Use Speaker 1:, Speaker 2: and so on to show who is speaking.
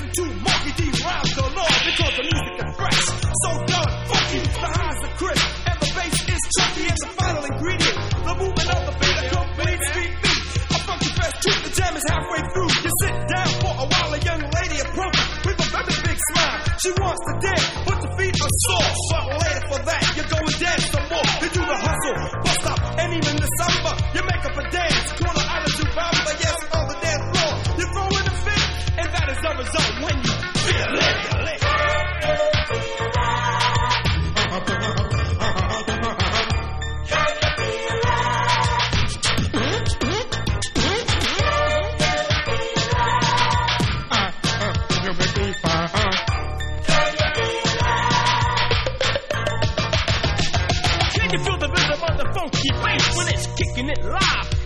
Speaker 1: to Monkey D rhymes galore because the music is fresh, so darn funky. The highs are crisp and the bass is chunky. It's the final ingredient. The movement of the beat, a complete street beat. A funky fresh treat. The jam is halfway through. You sit down for a while. A young lady approaches with a very big smile. She wants to dance, but the feet are sore. But later for that, you go and dance some more. You do the hustle, bust up, and even the samba. You make up a dance, quarter out of 2 pounds, but yes, on the dance floor. You throw in a fit, and that is the result when you feel it. Can you feel the rhythm of the funky bass when it's kicking it live?